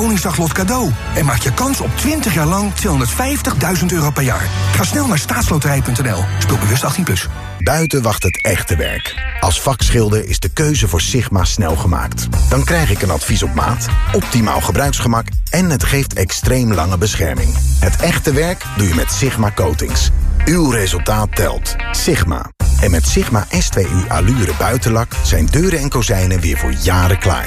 Koningsdaglot cadeau. En maak je kans op 20 jaar lang €250.000 per jaar. Ga snel naar staatsloterij.nl. Speel bewust 18+. Buiten wacht het echte werk. Als vakschilder is de keuze voor Sigma snel gemaakt. Dan krijg ik een advies op maat, optimaal gebruiksgemak en het geeft extreem lange bescherming. Het echte werk doe je met Sigma Coatings. Uw resultaat telt. Sigma. En met Sigma S2U Allure buitenlak zijn deuren en kozijnen weer voor jaren klaar.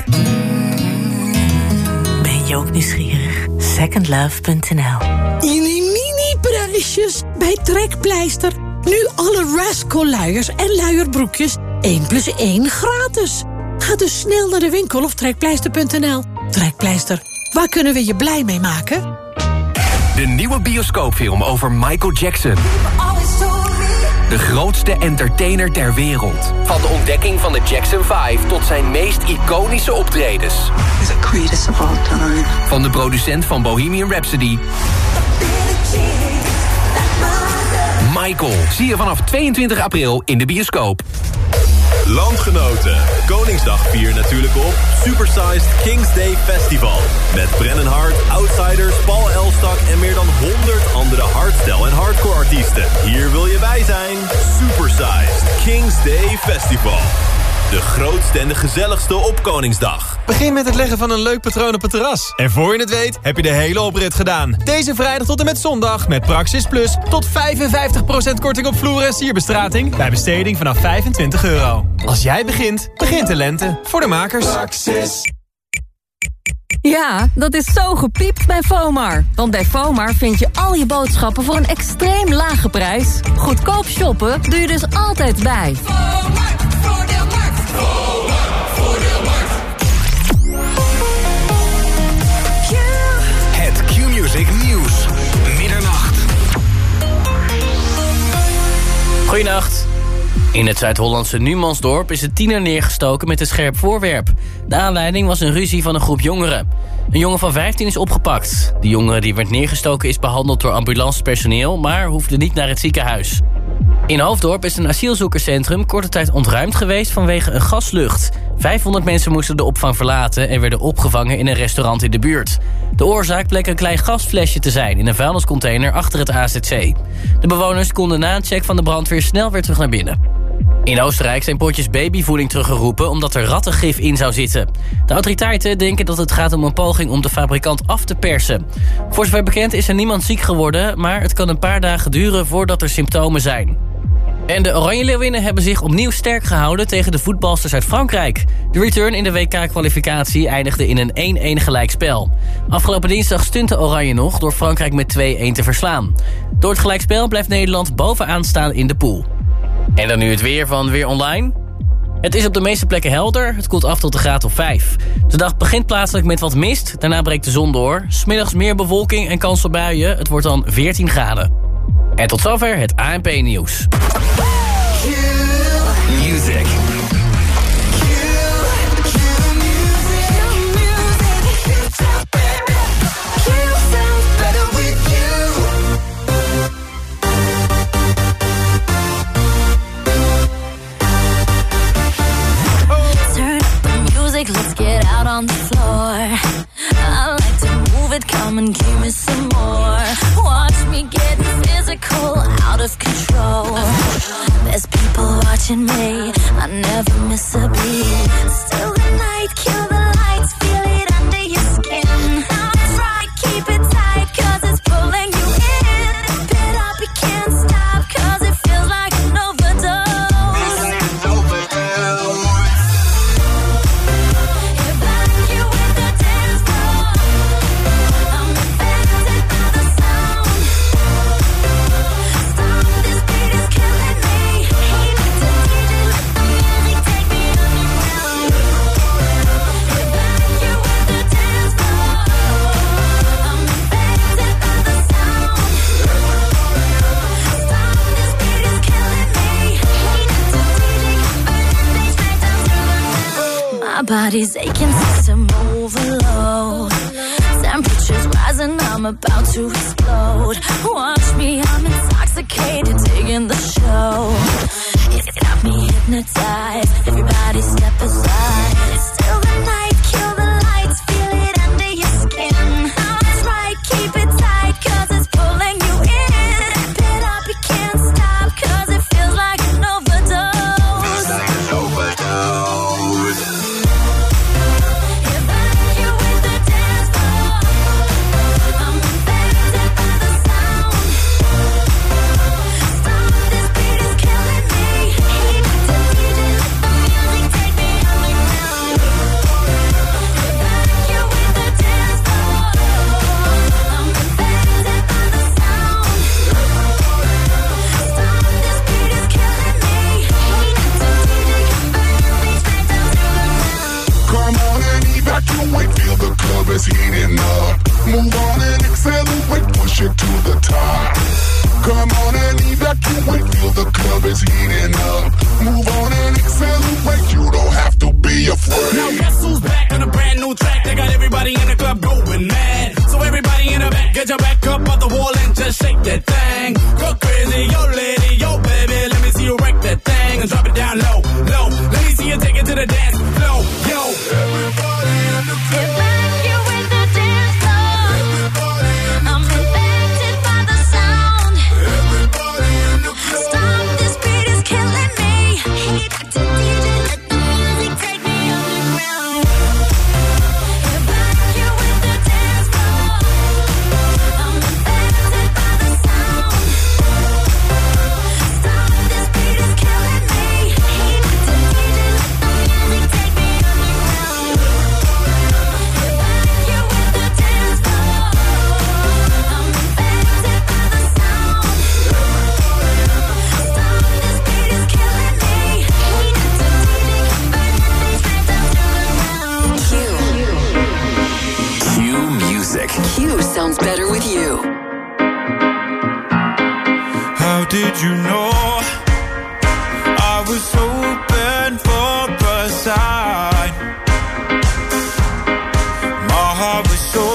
Ben je ook nieuwsgierig? Secondlove.nl. Mini-prijsjes bij Trekpleister. Nu alle Rasco-luiers en luierbroekjes 1+1 gratis. Ga dus snel naar de winkel of trekpleister.nl. Trekpleister, waar kunnen we je blij mee maken? De nieuwe bioscoopfilm over Michael Jackson. De grootste entertainer ter wereld. Van de ontdekking van de Jackson 5 tot zijn meest iconische optredens. Van de producent van Bohemian Rhapsody. Michael, zie je vanaf 22 april in de bioscoop. Landgenoten, Koningsdag vier natuurlijk op Supersized King's Day Festival. Met Brennan Hart, Outsiders, Paul Elstak en meer dan 100 andere hardstyle en hardcore artiesten. Hier wil je bij zijn. Supersized King's Day Festival. De grootste en de gezelligste op Koningsdag. Begin met het leggen van een leuk patroon op het terras. En voor je het weet, heb je de hele oprit gedaan. Deze vrijdag tot en met zondag met Praxis Plus tot 55% korting op vloer en sierbestrating bij besteding vanaf €25. Als jij begint, begint de lente. Voor de makers. Praxis. Ja, dat is zo gepiept bij FOMAR. Want bij FOMAR vind je al je boodschappen voor een extreem lage prijs. Goedkoop shoppen doe je dus altijd bij. Het Q-Music Nieuws. Middernacht. Goeienacht. In het Zuid-Hollandse Numansdorp is een tiener neergestoken met een scherp voorwerp. De aanleiding was een ruzie van een groep jongeren. Een jongen van 15 is opgepakt. De jongen die werd neergestoken is behandeld door ambulancepersoneel, maar hoefde niet naar het ziekenhuis. In Hoofddorp is een asielzoekerscentrum korte tijd ontruimd geweest vanwege een gaslucht. 500 mensen moesten de opvang verlaten en werden opgevangen in een restaurant in de buurt. De oorzaak bleek een klein gasflesje te zijn in een vuilniscontainer achter het AZC. De bewoners konden na een check van de brandweer snel weer terug naar binnen. In Oostenrijk zijn potjes babyvoeding teruggeroepen omdat er rattengif in zou zitten. De autoriteiten denken dat het gaat om een poging om de fabrikant af te persen. Voor zover bekend is er niemand ziek geworden, maar het kan een paar dagen duren voordat er symptomen zijn. En de Oranje Leeuwinnen hebben zich opnieuw sterk gehouden tegen de voetbalsters uit Frankrijk. De return in de WK-kwalificatie eindigde in een 1-1 gelijkspel. Afgelopen dinsdag stunte Oranje nog door Frankrijk met 2-1 te verslaan. Door het gelijkspel blijft Nederland bovenaan staan in de pool. En dan nu het weer van Weer Online. Het is op de meeste plekken helder, het koelt af tot een graad of 5. De dag begint plaatselijk met wat mist, daarna breekt de zon door. 's Middags meer bewolking en kans op buien, het wordt dan 14 graden. En tot zover het ANP-nieuws. Music. Let's get out on the floor. I like to move it, come and give me some more. Watch me get physical, out of control. There's people watching me, I never miss a beat. Still the night, kill the lights, feel it under your skin. That's right, keep it tight, 'cause it's pulling you in. Pit up, you can't stop, 'cause it feels like an overdose. My body's aching, system overload. Temperatures rising, I'm about to explode. Watch me, I'm intoxicated, digging the show. It's got me hypnotized, everybody step aside. It's still the night, kill the lights, feel it under your skin. Move on and accelerate, push it to the top. Come on and evacuate, feel the club is heating up. Move on and accelerate, you don't have to be afraid. Now guess who's back on a brand new track? They got everybody in the club going mad. So everybody in the back, get your back up on the wall and just shake that thing. Go crazy, yo lady, yo baby, let me see you wreck that thing and drop it down low, low. Let me see you take it to the dance floor, yo. Everybody in the club. Sounds better with you. How did you know I was hoping for a sign? My heart was so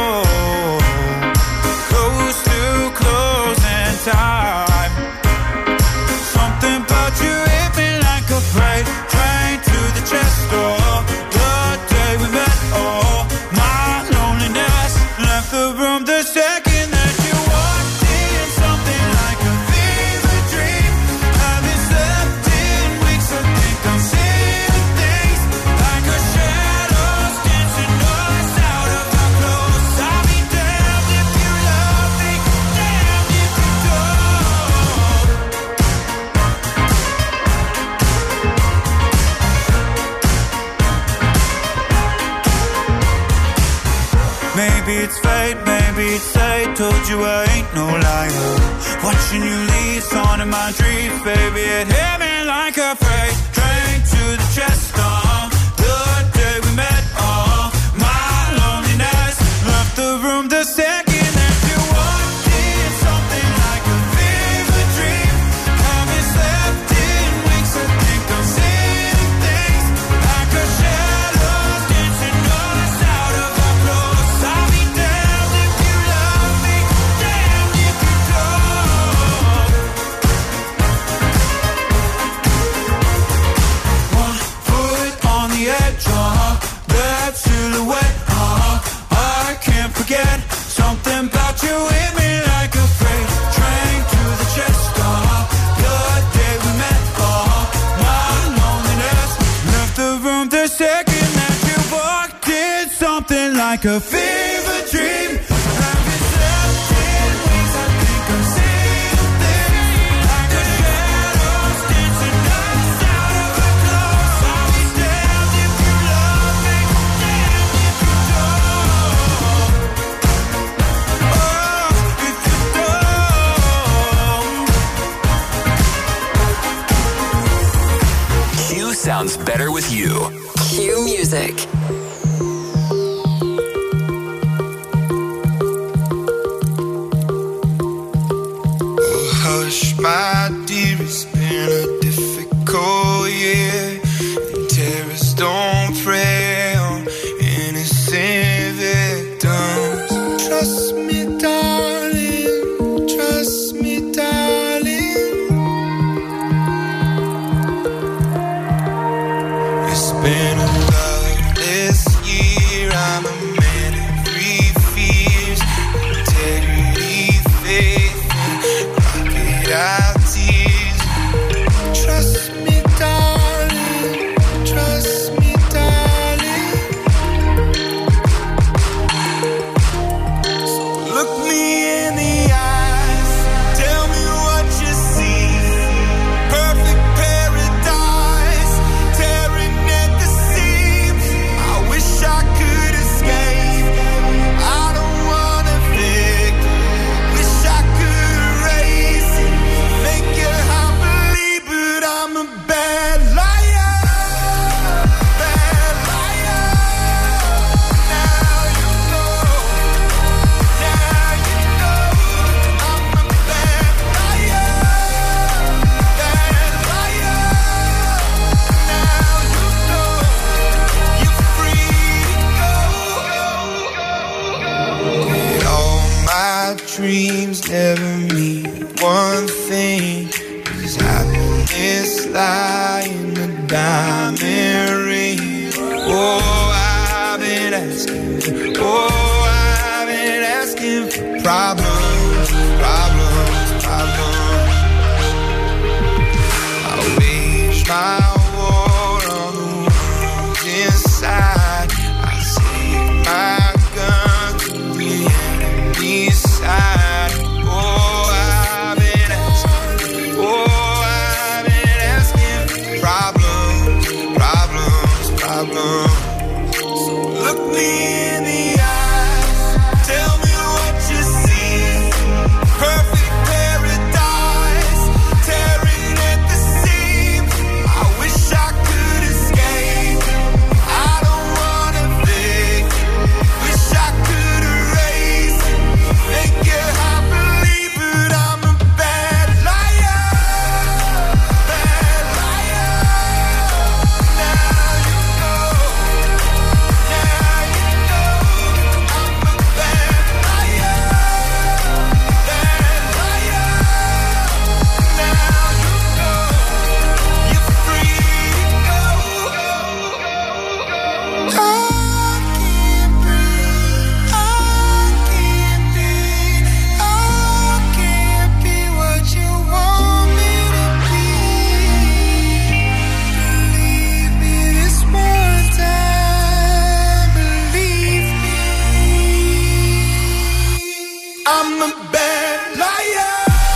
close to closing time. Something about you hit me like a freight train to the chest door. The day we met, oh, my loneliness left the room the second that you walked in. Something like a fever dream. Haven't slept in weeks. I think I'm seeing things like a shadows dancing us out of our clothes. I'll be damned if you love me, damned if you don't. Maybe it's fate, maybe it's fate. Told you I ain't no liar. Watching you leave, on in my dreams, baby. It hit me like a freight train to the chest. The day we met, my loneliness left the room the second that you walked in. Something like a fever dream. Haven't slept in weeks. I think I'm seeing things like a shadow dancing us out of our clothes. I'll be damned if you love me, damned if you don't. One foot on the edge, that silhouette, I can't forget. Something about you hit me like a freight train to the chest. The day we met, my loneliness left the room the second that you walked in. Something like a fever dream. Haven't slept in weeks. I think I'm seeing things like a shadows dancing us out of our clothes. I'll be damned if you love me, damned if you don't. Oh, if you don't. Q sounds better with you. Q Music. Hush, my dear, it's been a difficult year. And terrorists don't prey on innocent victims. Trust me, darling. Trust me, darling. It's been a lovely my dreams never mean one thing. Is happiness lie in the diamond ring? Oh, I've been asking for problems. I wage my war on the ones inside. I take my gun to the enemy's side. Oh, I've been asking for problems. So look me in the eyes, tell me what you see. Perfect paradise, tearing at the seams. I wish I could escape. I don't wanna fake. Wish I could erase, make your heart believe, but I'm a bad liar. I'm a bad liar.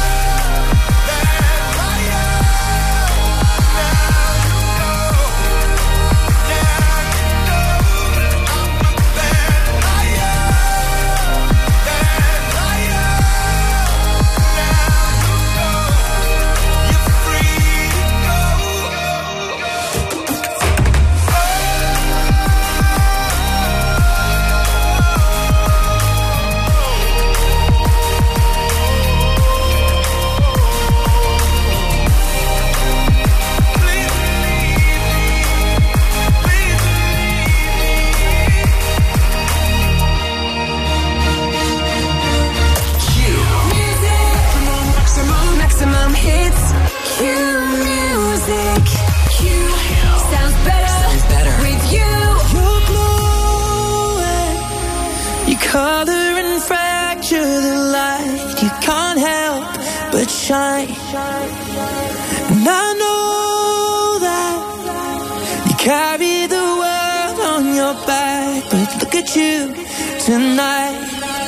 Maximum hits. Q music. Q sounds better with you. You're glowing. You color and fracture the light. You can't help but shine. And I know that you carry the world on your back. But look at you tonight.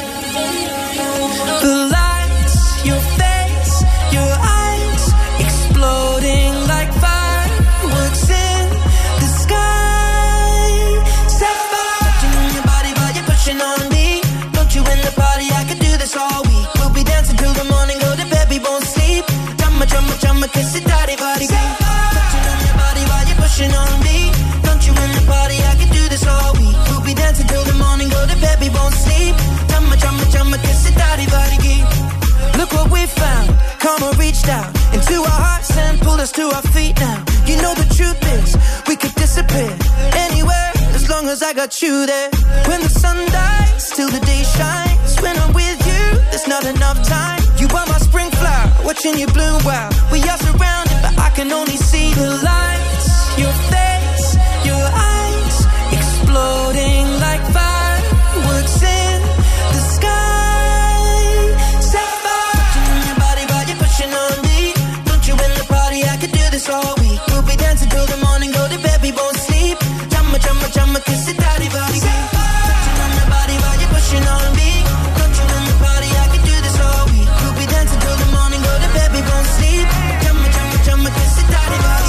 The lights, your face, your eyes exploding like fireworks in the sky. Sapphire, touching on your body while you're pushing on me. Don't you in the party? I could do this all week. We'll be dancing till the morning, go to bed, we won't sleep. Chumma, kiss it, daddy, body. Touching on your body while you're pushing on me. Don't you in the party? I could do this all week. We'll be dancing till the morning, go to bed, we won't sleep. Chumma, kiss it, daddy, body. Look what we found. Karma reached out into our hearts and pulled us to our feet now. You know the truth is, we could disappear anywhere as long as I got you there. When the sun dies, till the day shines. When I'm with you, there's not enough time. You are my spring flower, watching you bloom wild. We are surrounded, but I can only see the lights. Your face, your eyes, exploding like fireworks in the sky. Sapphire, touching on your body while you're pushing on me. Don't you in the party? I could do this all week. We'll be dancing till the morning, go to bed, we won't sleep. Chumma, kiss it, daddy, body. Touching on your body while you're pushing on me. Don't you in the party? I could do this all week. We'll be dancing till the morning, go to bed, we won't sleep. Chumma, kiss it, daddy, body.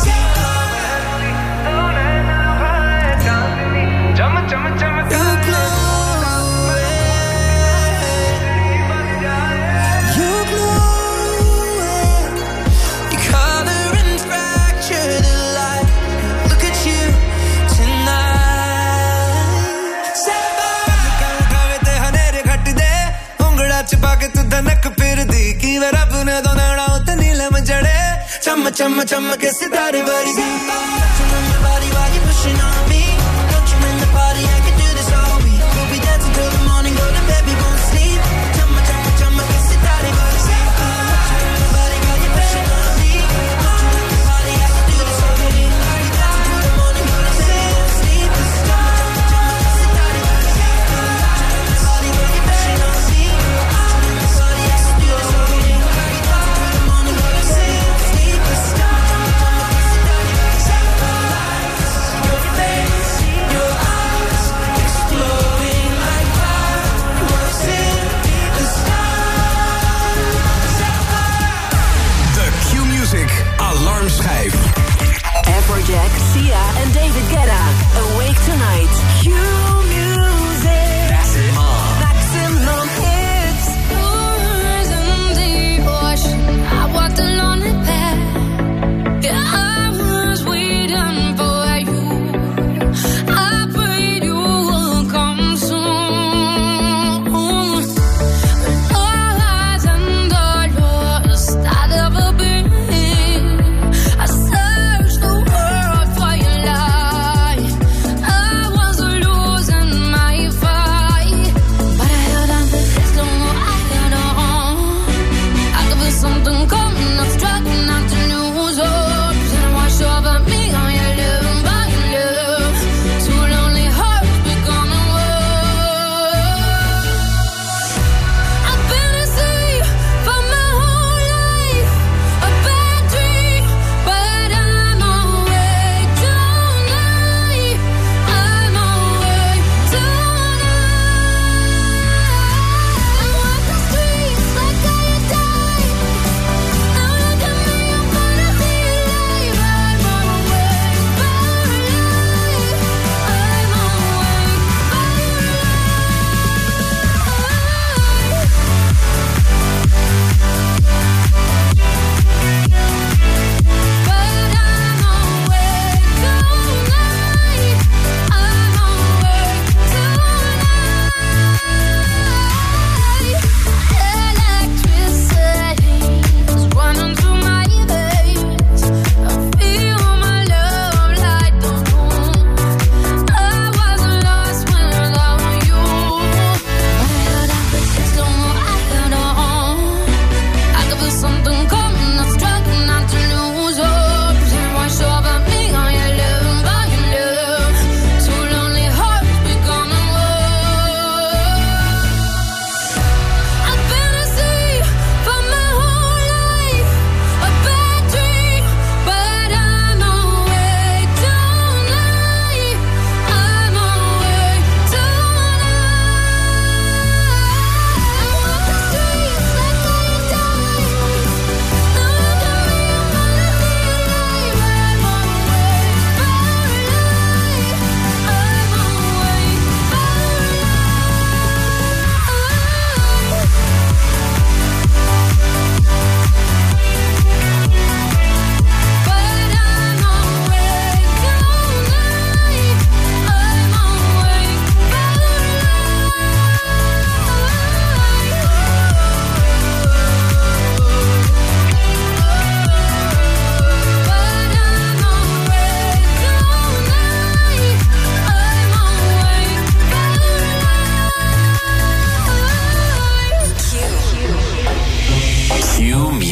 You're glowing. You're glowing. You color and fracture the light. Look at you tonight. छुपा के तू धनक फिर दी की वे रब ने दो नैना उते नीलम जड़े चम के सितारे वर्गी touching on your body while you're pushing on me. Don't you in the party? I could do this all week. We'll be dancing till the morning, go to bed, we won't sleep.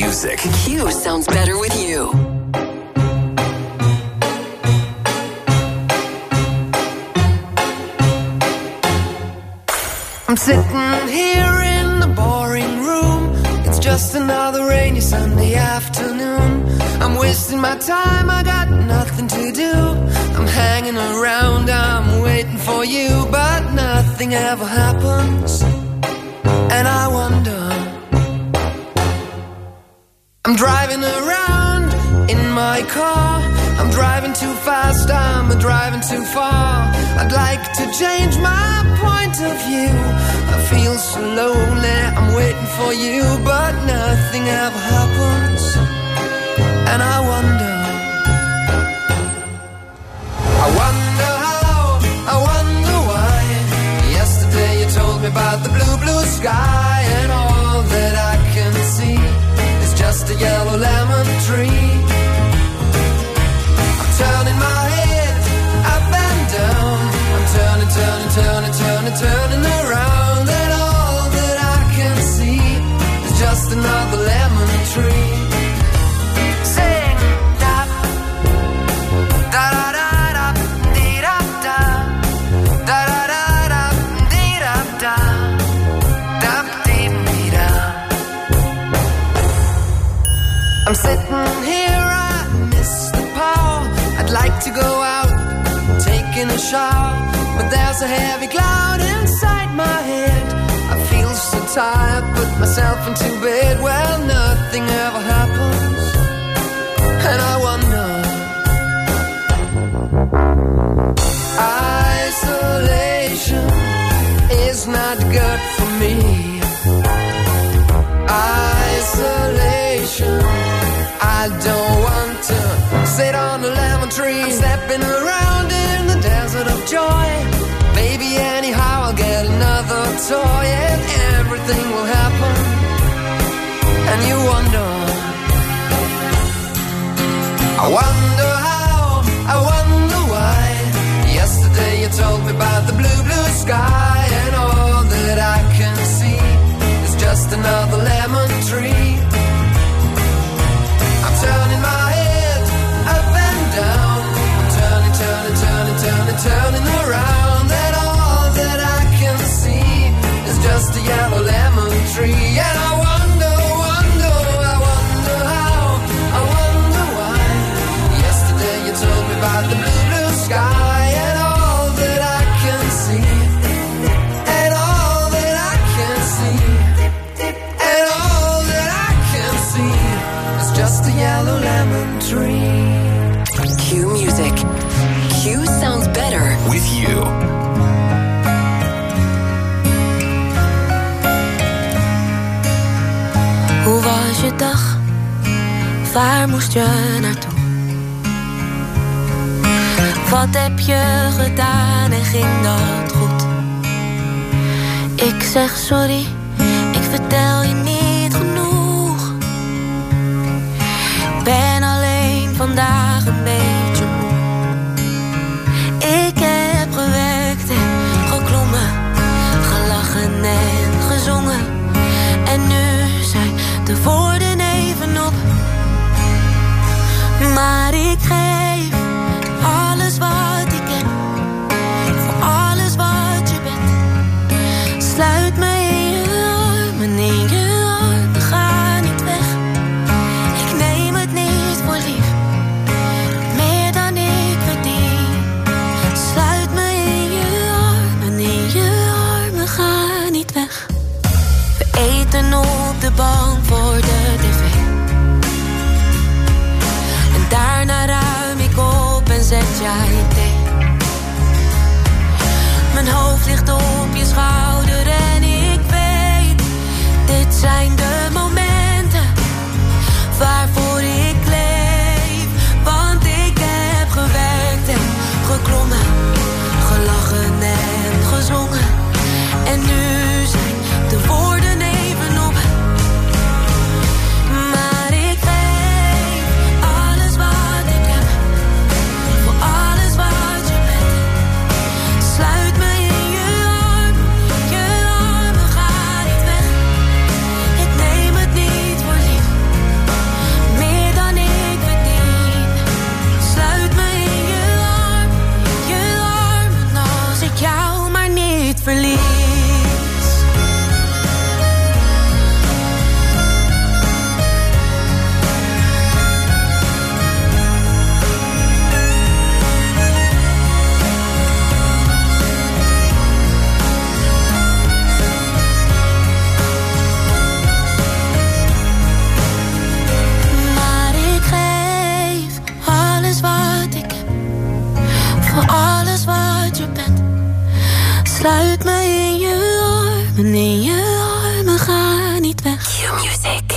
music. Q sounds better with you. I'm sitting here in the boring room. It's just another rainy Sunday afternoon. I'm wasting my time, I got nothing to do. I'm hanging around, I'm waiting for you, but nothing ever happens. And I wonder, I'm driving around in my car. I'm driving too fast, I'm driving too far. I'd like to change my point of view. I feel so lonely, I'm waiting for you, but nothing ever happens. And I wonder how, I wonder why. Yesterday you told me about the blue, blue sky, and all that I can see is just a yellow lemon tree. I'm turning my head up and down. I'm turning, turning, turning, turning, turning around, and all that I can see is just another lemon tree. Sing da da da da da dee da da da da da da dee da da da dee dee da. I'm sitting here, I miss the power. I'd like to go out, taking a shower, but there's a heavy cloud inside my head. I feel so tired, put myself into bed. Well, nothing ever happens, and I wonder. Isolation is not good for me. Isolation, I don't want to sit on a lemon tree. I'm stepping around in the desert of joy. Baby, anyhow, I'll get another toy, and everything will happen. And you wonder, I wonder how, I wonder why. Yesterday you told me about the blue, blue sky, and all that I can see is just another lemon tree. I'm turning my head up and down. I'm turning, turning, turning, turning, turning around, and all that I can see is just a yellow lemon tree. And I wonder, wonder, I wonder how, I wonder why. Yesterday you told me about the blue, blue sky, and all that I can see, and all that I can see, and all that I can see is just a yellow lemon tree. Q music. Q sounds better with you. Hoe was je dag? Waar moest je naartoe? Wat heb je gedaan en ging dat goed? Ik zeg sorry, ik vertel je niet genoeg. Ik ben alleen vandaag een beetje moe. Ik heb gewerkt en geklommen, gelachen en gezongen. En nu zijn de woorden even op. Maar ik geef alles wat ik heb, voor alles wat je bent. Sluit me in je armen, in je armen, ga niet weg. Ik neem het niet voor lief, meer dan ik verdien. Sluit me in je armen, ga niet weg. We eten op de bank voor de tv. En daarna ruim ik op en zet jij thee. Mijn hoofd ligt op je schouder en ik weet, dit zijn de momenten waarvoor ik leef. Want ik heb gewerkt en geklommen, gelachen en gezongen. En nu zijn de woorden even op. Maar ik geef alles wat ik heb, voor alles wat je bent. Sluit me in je armen, in je armen, ga niet weg. Q-music.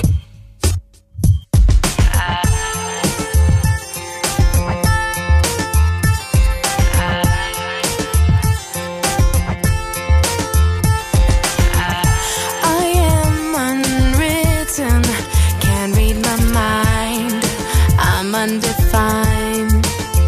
Undefined.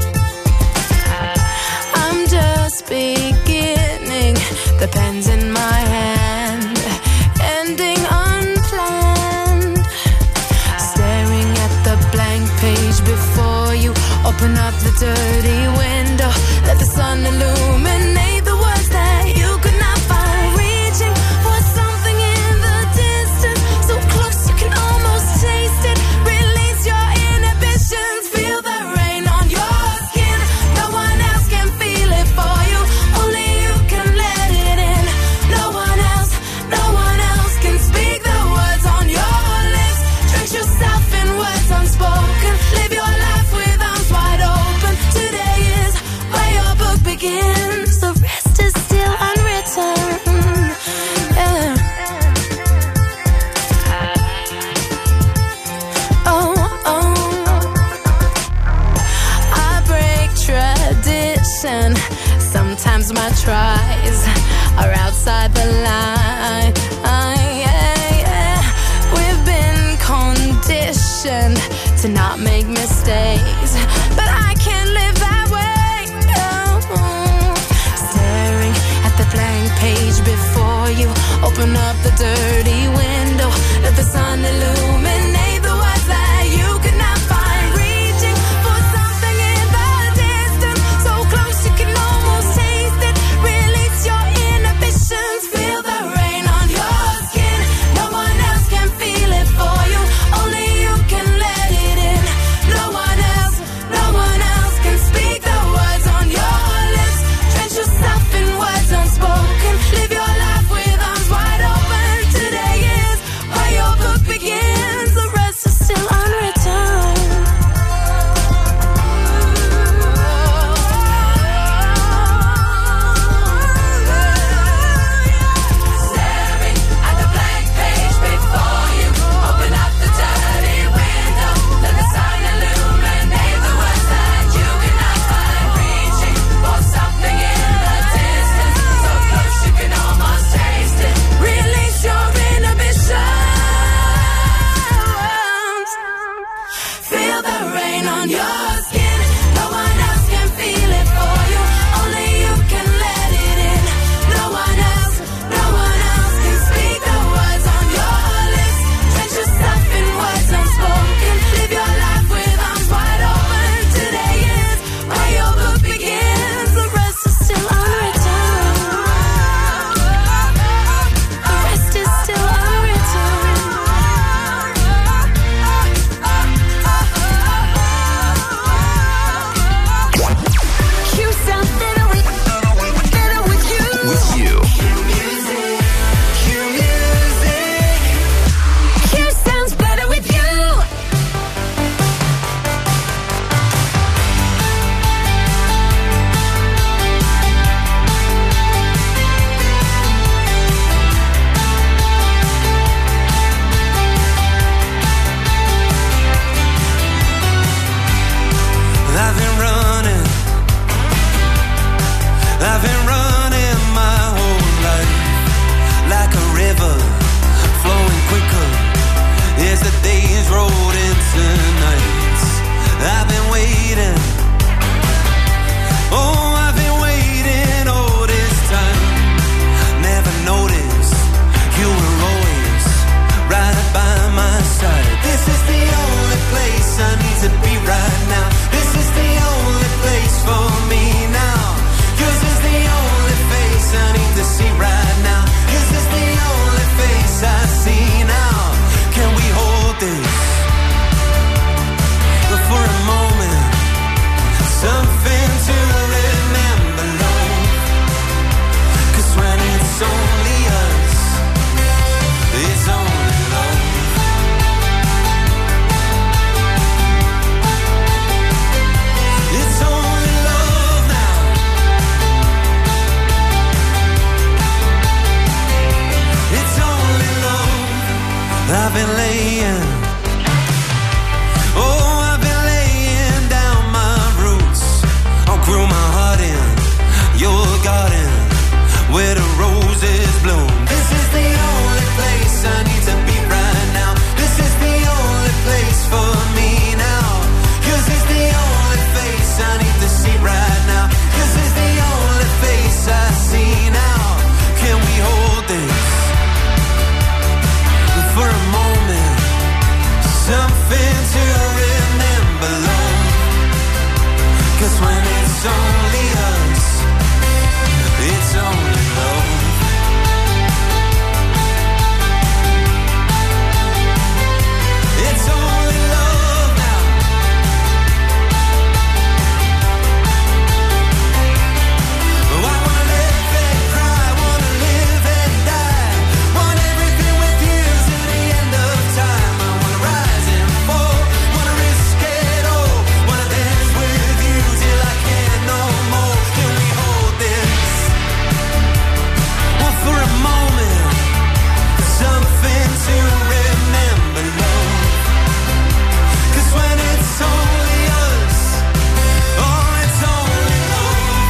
I'm just beginning. The pen's in my hand, ending unplanned. Staring at the blank page before you. Open up the dirty window. Let the sun illuminate the words that you could not find. Reaching for something in the distance, so close you can almost taste it. Release your inhibitions. Feel the rain on your skin. No one else can feel it for you. Only you can let it in. No one else can speak the words on your lips. Drench yourself in words unspoken. Live your life with arms wide open. Today is where your book begins. The rest is still unwritten. Yeah. Tradition. Sometimes my tries are outside the line. We've been conditioned to not make mistakes, but I can't live that way. No. Staring at the blank page before you. Open up the dirty window. Let the sun illuminate the words that you could not find. Reaching for something in the distance, so close you can almost taste it. Release your inhibitions. Feel the rain on your skin. No one else can feel it for you. Only you can let it in. No one else can speak the words on your lips. Drench yourself in words unspoken. Live your life with arms wide open. been laying. Oh, I've been laying down my roots. I'll grow my heart in your garden where the roses bloom. This is the only place I need to be right now. This is the only place for me now. 'Cause it's the only face I need to see right now. 'Cause it's the only face I see now. Can we hold this for a moment? Something to remember, love. 'Cause when it's only us, it's only love. It's only love now. Oh, I wanna live and cry, wanna live and die. Want everything with you to the end of time. I wanna rise and fall, wanna risk it all. Wanna dance with you till I can't no more. Can we hold this? Well, for a moment, something to remember, love. 'Cause when it's only us, oh, it's only love.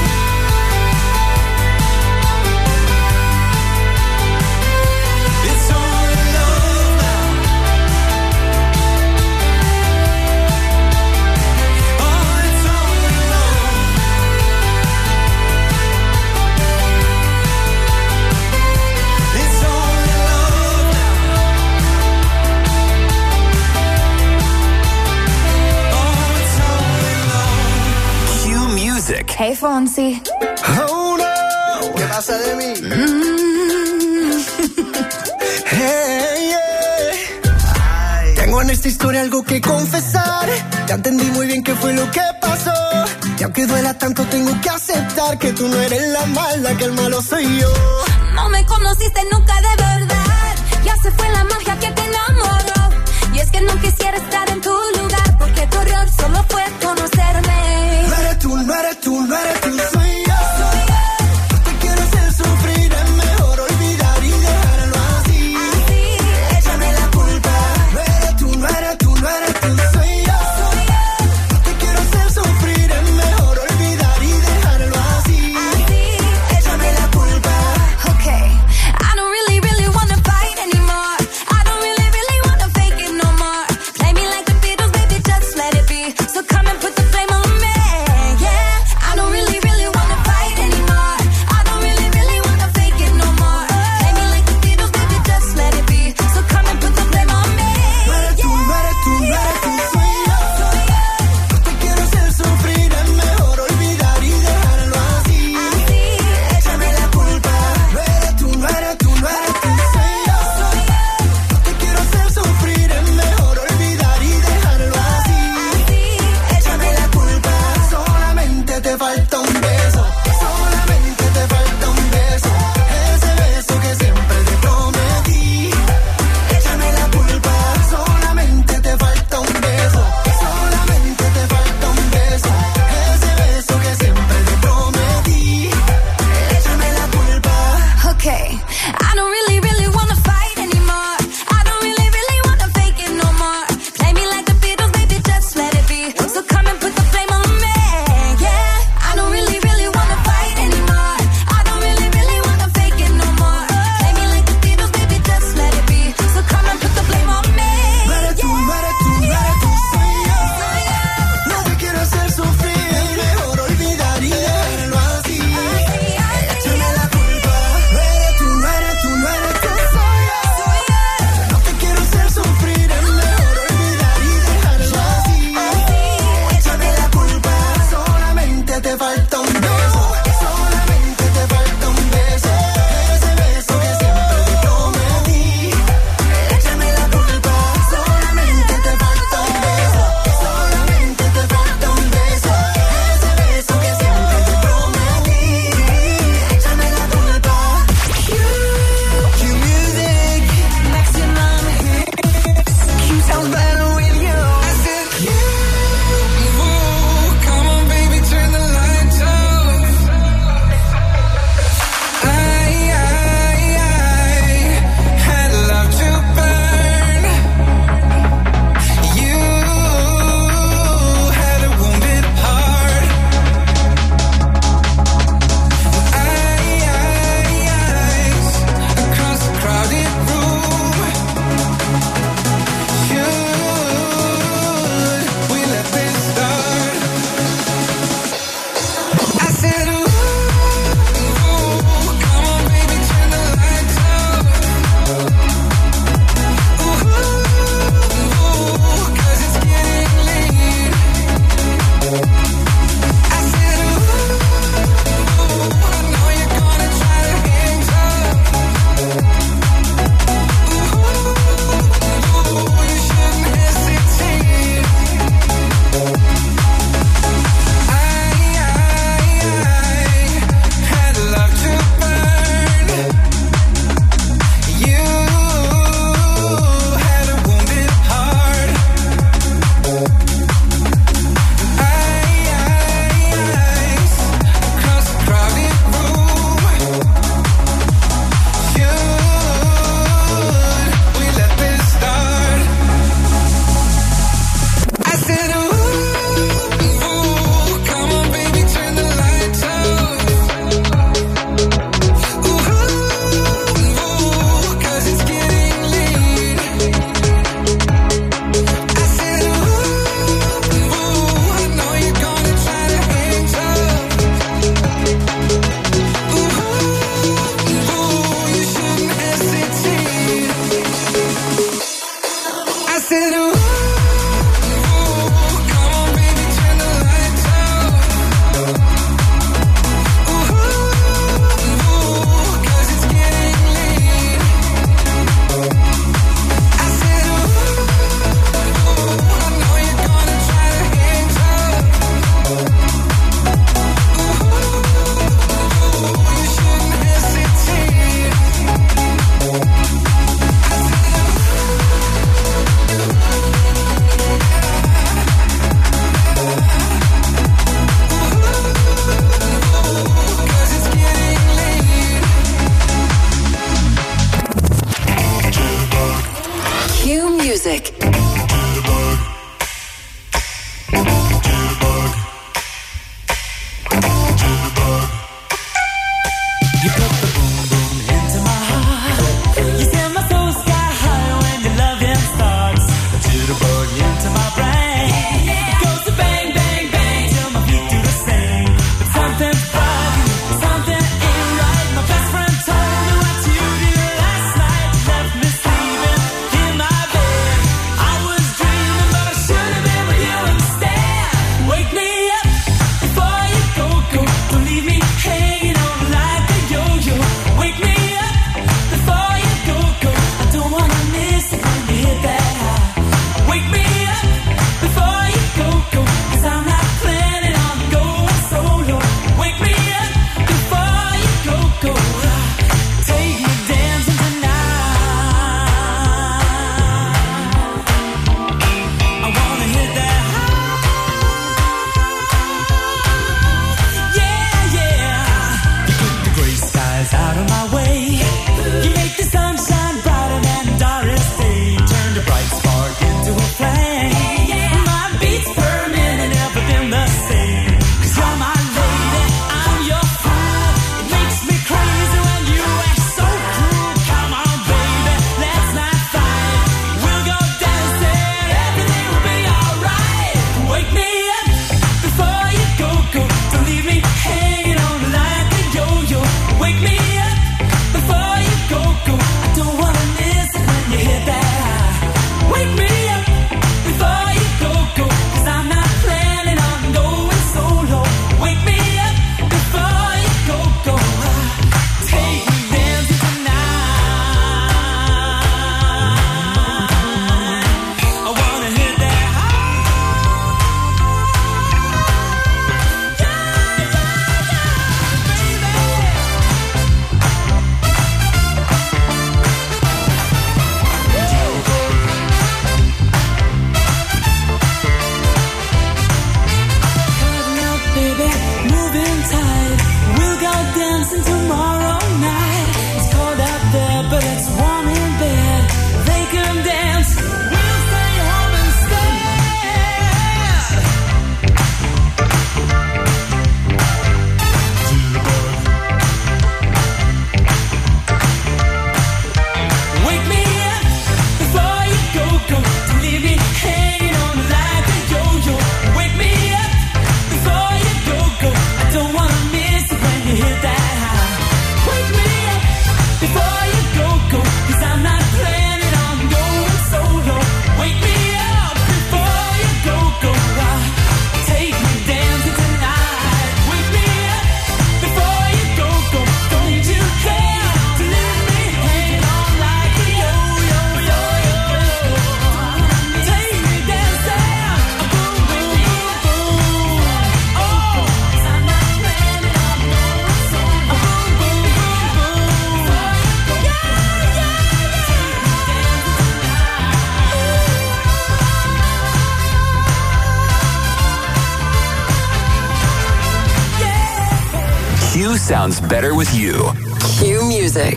It's only love now. Oh, it's only love. It's only love now. Oh, it's only love. Cue Music. Hey, Fonsi. Oh no, ¿qué pasa de mí? Hey, yeah. Tengo en esta historia algo que confesar. Ya entendí muy bien qué fue lo que pasó. Y aunque duela tanto, tengo que aceptar que tú no eres la mala, que el malo soy yo. No me conociste nunca de verdad. Ya se fue la magia que te enamoró. Y es que no quisiera estar en tu lugar, porque tu error solo fue conocerme. No eres tú, no eres tú, no eres tú, soy yo. No te quiero hacer sufrir, es mejor olvidar y dejarlo así. Échame la culpa. No eres tú, no eres tú, no eres tú, soy yo. No te quiero hacer sufrir, es mejor olvidar y dejarlo así. Échame la culpa. Okay, I don't really Music. Q sounds better with you. Q Music.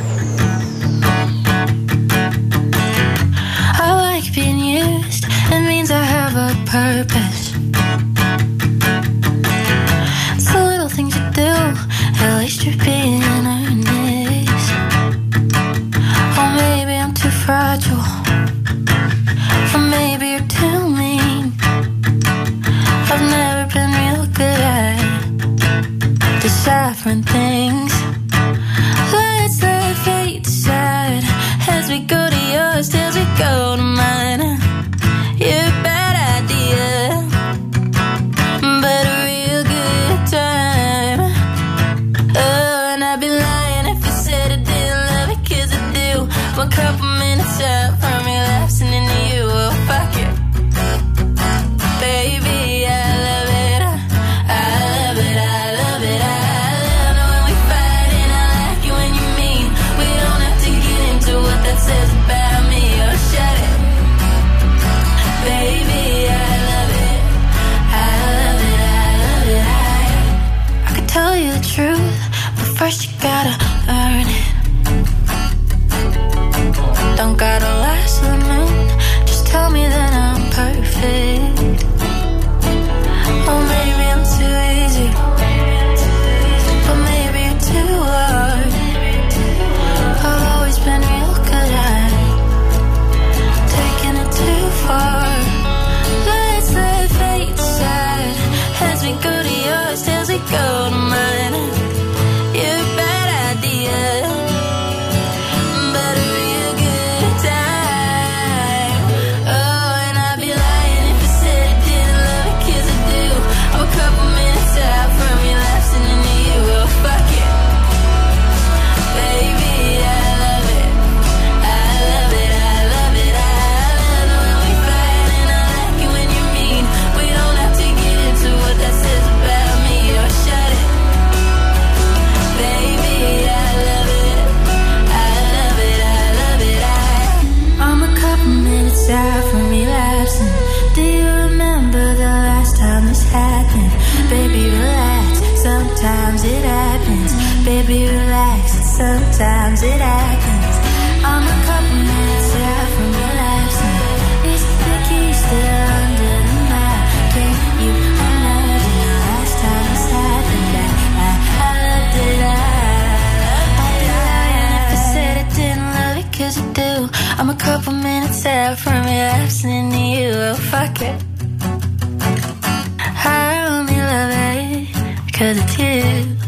I like being used. It means I have a purpose. It's the little things you do. At least you're being earnest. Or maybe I'm too fragile. Or maybe you're too mean. I've never been real good at deciphering things. Let's let fate decide as we go to yours till we go to mine. You're a bad idea, but a real good time. Oh, and I'd be lying if I said I didn't love it, 'cause I do. One couple minutes out from me lapsing into you. Oh, fuck it, baby, I love it. I love it, I love it, I love it when we fight, and I like it when you mean. We don't have to get into what that says about stop from relapsing. Do you remember the last time this happened? Baby, relax, sometimes it happens. Baby, relax, sometimes it happens. I'm a couple minutes out from relapsing. Is the key still under the mat? Can you imagine the last time this happened? I loved it, and if I said I didn't love it, 'cause I do. I'm a couple minutes out from relapsing into you. Oh, fuck it. I only love it 'cause it's you.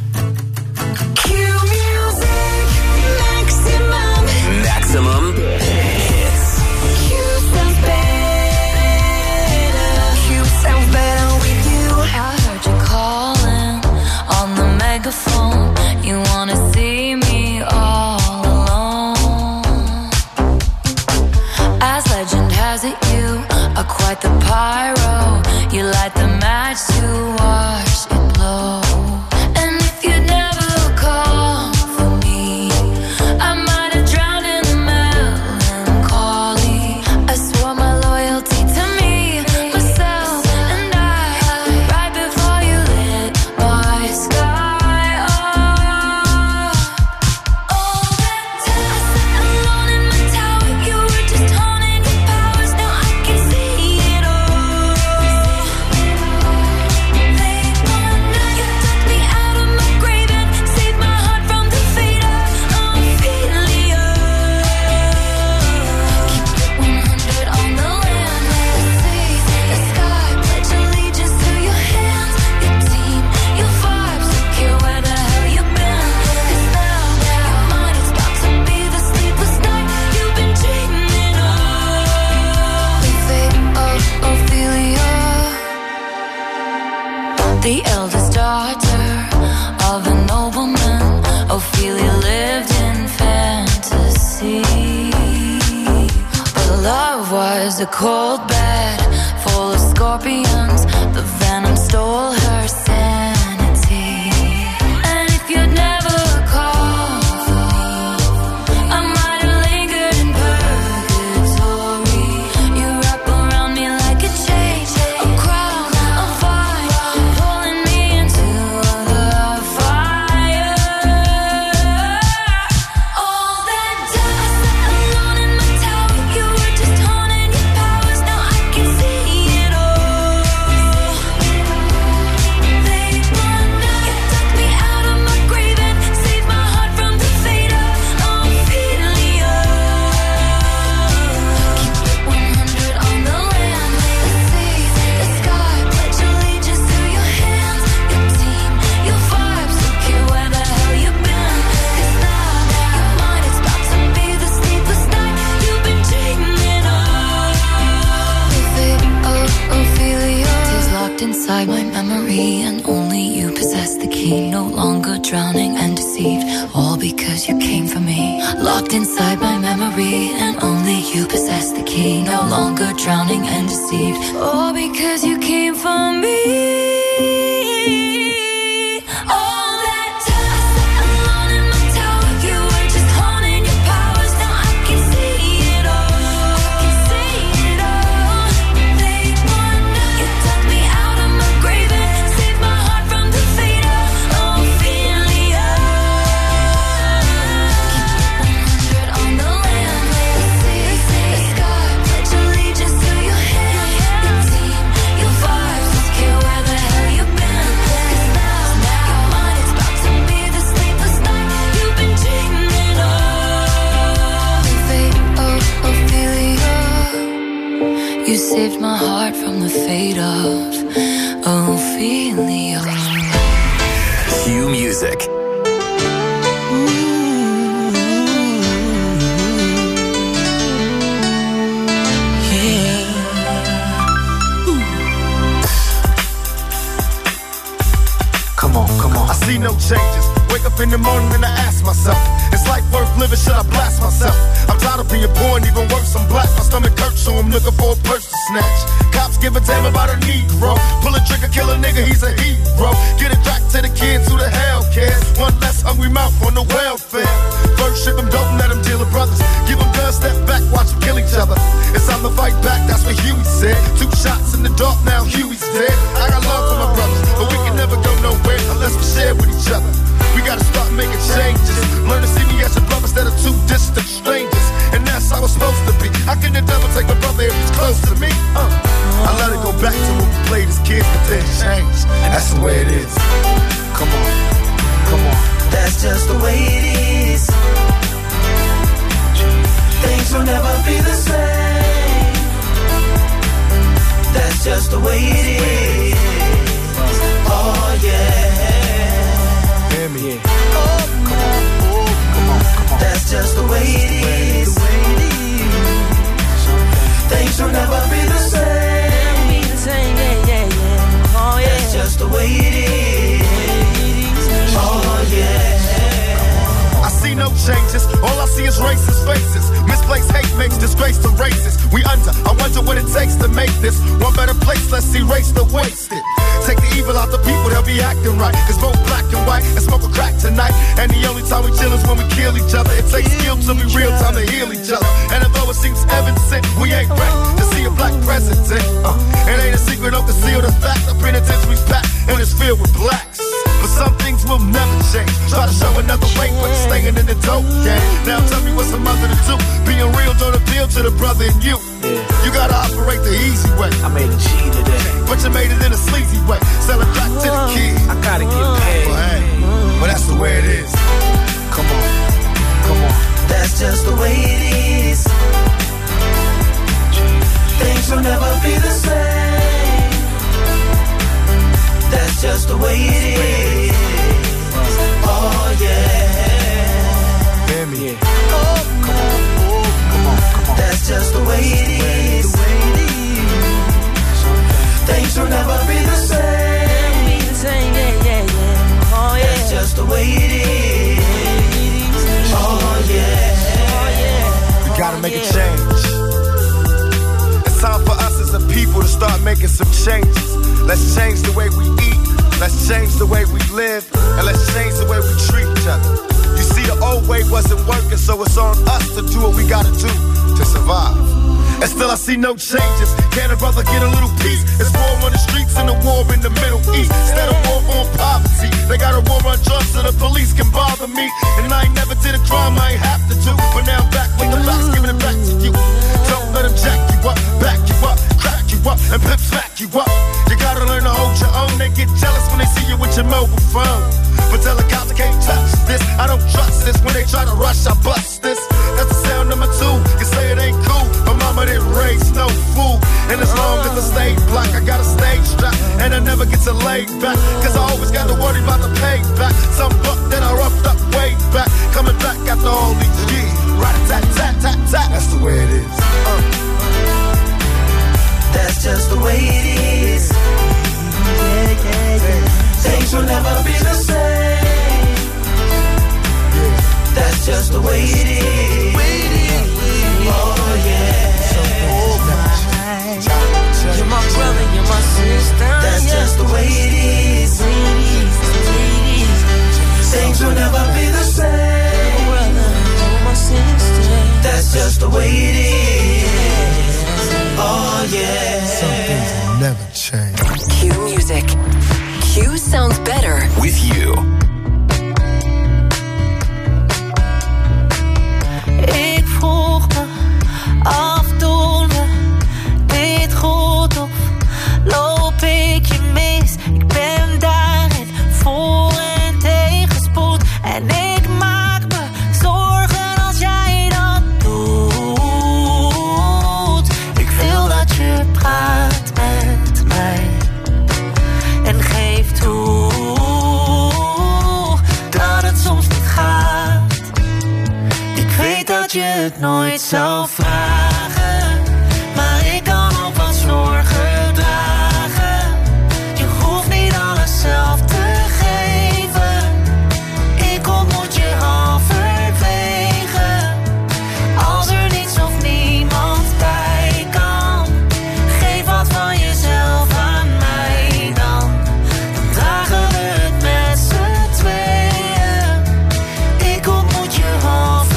Maximum hits. Q sounds better. Q sounds better with you. I heard you calling on the megaphone. You wanna see me all alone. As legend has it, you are quite the pyro. You light the match to watch it blow. And if you'd never call for me, I might have drowned in the melancholy. I swore my loyalty to me, myself, and I. Right before you lit my sky up. All that time I sat alone in my tower. You were just honing your powers. Now I can see it all. Late one night, you took me out of my grave and saved my heart from the fate of Ophelia. Keep it 100 on the land, let the sea, the sky, pledge allegiance to your hands, your team, your vibes. Don't care where the hell you've been, 'cause now your mind is about to be the sleepless night you've been dreaming of. The fate of Ophelia, the eldest daughter of a nobleman. Ophelia lived in fantasy, but love was a cold bed full of scorpions. The venom stole her sanity. And if you'd never called for me, I might have lingered in purgatory. You wrap around me like a chain, a crown, a vine, pulling me into the fire. All that time I sat alone in my tower. You were just honing your powers. Now I can see it all. Late one night, you took me out of my grave and saved my heart from the fate of Ophelia. Keep it 100 on the land, the sea, the sky, pledge allegiance to your hands, your team, your vibes. Don't care where the hell you've been, 'cause now your mind is about to be the sleepless night you've been dreaming of. The fate of Ophelia is locked inside my memory, and only you possess the key. No longer drowning and deceived, all because you came for me. Locked inside my memory, and only you possess the key. No longer drowning and deceived, all because you came for me. All that time I sat alone in my tower. You were just honing your powers. Now I can see it all. Late one night, you took me out of my grave and saved my heart from the fate of Ophelia. Keep it 100 on the land, the sea, the sky, pledge allegiance to your hands, your team, your vibes. Don't care where the hell you've been, 'cause now your mind is about to be the sleepless night you've been dreaming of. The fate of Ophelia. You saved my heart from the fate of Ophelia. Q Music. Come on. I see no changes. Wake up in the morning and I ask myself, is life worth living? Should I blast myself? I'm tired of being poor and even worse, I'm black. My stomach hurts, so I'm looking for a purse to snatch. Cops give a damn about a Negro. Pull a trigger, kill a nigga, he's a hero. Get it back to the kids who the hell cares. One less hungry mouth on the welfare. worship them, don't let them deal with brothers. Give them guns, step back, watch them kill each other. It's time to fight back, that's what Huey said. 2 shots in the dark, now Huey's dead. I got love for my brothers, but we can never go nowhere unless we share with each other. We gotta start making changes. Learn to see me as a brother instead of 2 distant strangers. And that's how it's supposed to be. How can the devil take my brother if he's close to me? I let it go back to when we played as kids, but then changed. And that's the way it is. Come on, come on. That's just the way it is. Things will never be the same. That's just the way it is. Oh yeah. Hear me. Oh, come on. Oh, come on, come on. That's just the way it is. Things will never be the same. Yeah, yeah, yeah. Oh yeah. That's just the way it is. Oh yeah. I see no changes, all I see is racist faces. Misplaced hate makes disgrace to races. We under, I wonder what it takes to make this one better place, let's erase the wasted. Take the evil out the people, they'll be acting right. Cause both black and white and smoke a crack tonight. And the only time we chill is when we kill each other. It takes skill to be real time to heal each other. And although it seems evident, we ain't ready to see a black president. It ain't a secret, don't conceal the fact. The penitentiary's packed and it's filled with blacks. But some things will never change. Try to show another way, but staying in the dope game. Now tell me what's a mother to do. Being real don't appeal to the brother in you. You gotta operate the easy way. I made a G today, but you made it in a sleazy way. Sell it back to the kid. I gotta get paid. Well, hey, well that's the way it is. Come on, come on. That's just the way it is. Things will never be the same. That's just the way it is. Oh yeah. Hear me. Oh, come on. Oh, come on, come on. That's just the way it is. Things will never be the same. Yeah, yeah, yeah. Oh yeah. That's just the way it is. Oh yeah. Oh yeah. We gotta make a change. It's time for us as a people to start making some changes. Let's change the way we eat. Let's change the way we live. And let's change the way we treat each other. You see, the old way wasn't working, so it's on us to do what we gotta do to survive. And still I see no changes. Can a brother get a little peace? It's war on the streets and a war in the Middle East. Instead of war on poverty, they got a war on drugs so the police can bother me. And I ain't never did a crime I ain't have to do. But now I'm back with the facts, giving it back to you. Don't let them jack you up, back you up, crack you up, and pimp smack you up. You gotta learn to hold your own. They get jealous when they see you with your mobile phone. But tell the cops I can't touch this. I don't trust this. When they try to rush, I bust this. That's the sound number 2. You say it ain't cool. My mama didn't raise no fool. And as long as I stay black, I got a stage strap. And I never get to lay back. Cause I always gotta worry about the payback. Some buck that I roughed up way back. Coming back after all these years. Rat-a-tat-tat-tat-tat. That's the way it is. That's just the way it is. Yeah, yeah, yeah. Things will never be the same. That's just the way it is. Oh yeah. You're my brother, you're my sister. That's just the way it is. Things will never be the same. You're my sister. That's just the way it is. Oh yeah. Some things will never change. Q Music. Q sounds better with you. Ik vroeg me af, doen we dit goed of loop ik je mis? Ik ben daarin voor en tegenspoed. En ik maak me zorgen als jij dat doet. Ik wil dat je praat met mij en geef toe dat het soms niet gaat. Ik weet dat je het nooit zou vragen, maar ik kan ook wat zorgen dragen. Je hoeft niet alles zelf te geven. Ik ontmoet je halverwege. Als er niets of niemand bij kan, geef wat van jezelf aan mij dan. Dan dragen we het met z'n tweeën. Ik ontmoet je halverwege.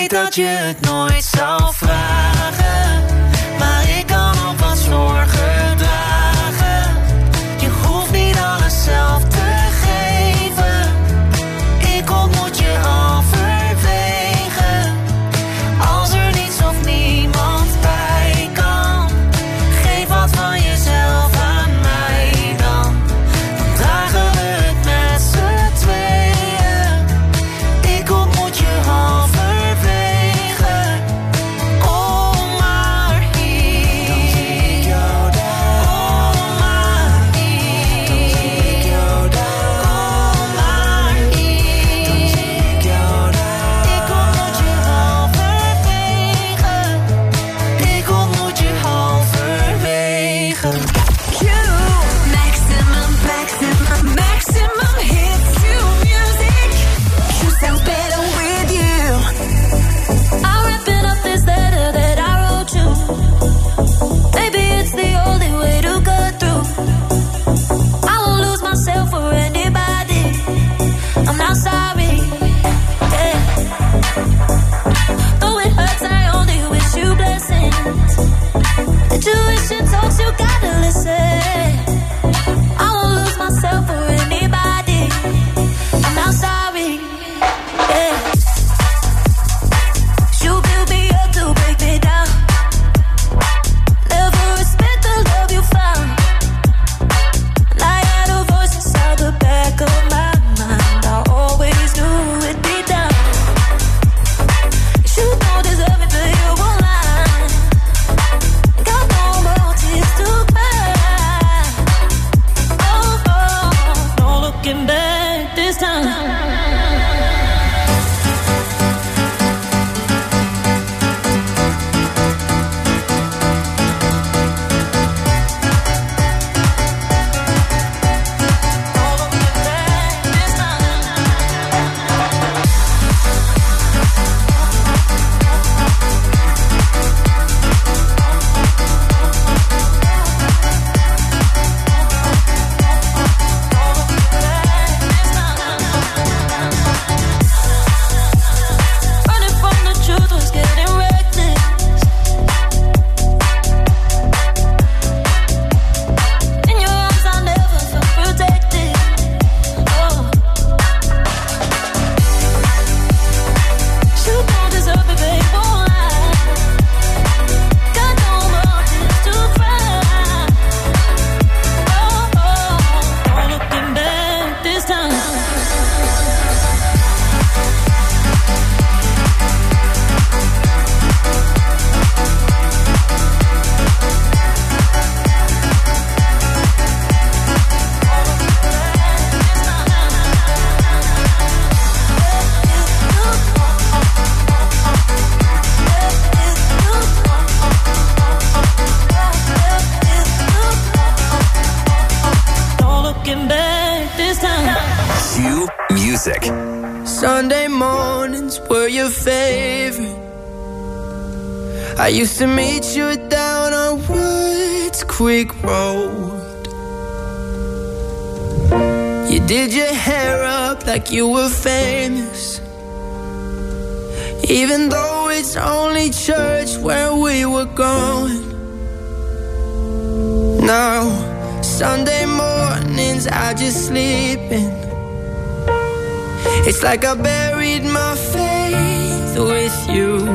weet dat je het nooit zal vragen, maar ik kan op wat zorgen dragen. Je hoeft niet alles zelf te geven. Ik ontmoet je halverwege. Als er niets of niemand bij kan, geef wat van jezelf aan mij dan. Dan dragen we het met z'n tweeën. Ik ontmoet je halverwege. Kom maar hier. Dan zie ik jou daar. Kom maar hier. Dan zie ik jou daar. Kom maar hier. Dan zie ik jou daar. Ik ontmoet je halverwege. Ik ontmoet je halverwege. Maximum, maximum, maximum hits. You music. You sound better with you. I'm wrapping up this letter that I wrote you. Maybe it's the only way to go through. I won't lose myself for anybody. I'm not sorry. Yeah. Though it hurts, I only wish you blessings. The tuition talks, you gotta listen. I won't lose myself for anybody. I'm not sorry. Yeah. You build me up to break me down. Never respect the love you found. I had a voice inside the back of my mind. I always knew it'd be down. You don't deserve it, but you won't lie. Got no more tears to cry. Oh, oh, no looking back this time. Running from the truth was getting reckless. In your arms I never felt protected. Oh. You don't deserve it, babe, won't lie. Got no more tears to cry. Oh, oh, no looking back this time. No looking back this time. Q Music. Sunday mornings were your favorite. I used to meet you down on Woods Creek Road. You did your hair up like you were famous, even though it's only church where we were going. Now, Sunday mornings I just sleep in. It's like I buried my faith with you.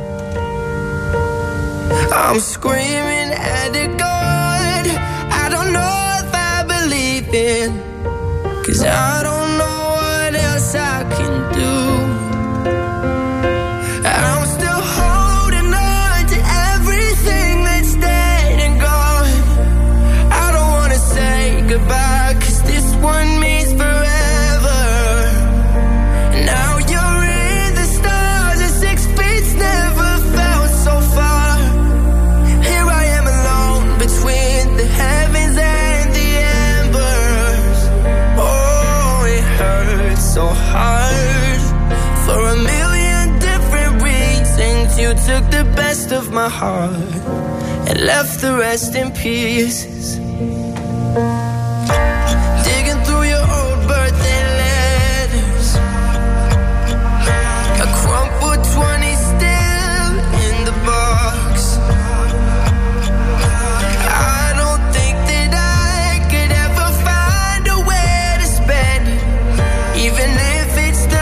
I'm screaming at the God I don't know if I believe in, 'cause I don't know what else I can do. I'm still holding on to everything that's dead and gone. I don't wanna say goodbye, 'cause this one means forever. Now you're in the stars, and 6 feet's never felt so far. Here I am alone between the heavens and the embers. Oh, it hurts so hard. For a million different reasons, you took the best of my heart and left the rest in pieces.